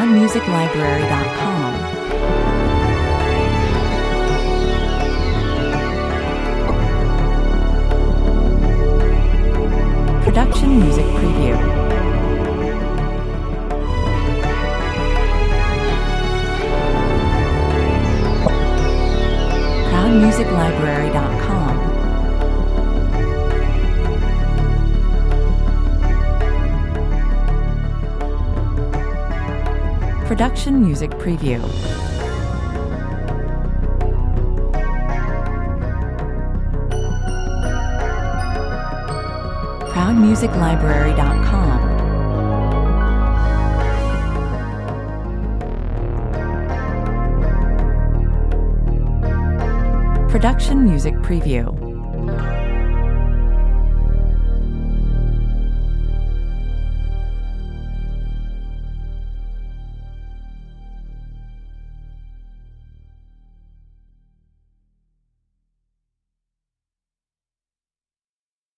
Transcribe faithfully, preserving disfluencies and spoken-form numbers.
proud music library dot com. Production Music Preview. proud music library dot com. Production Music Preview. proud music library dot com. Production Music Preview.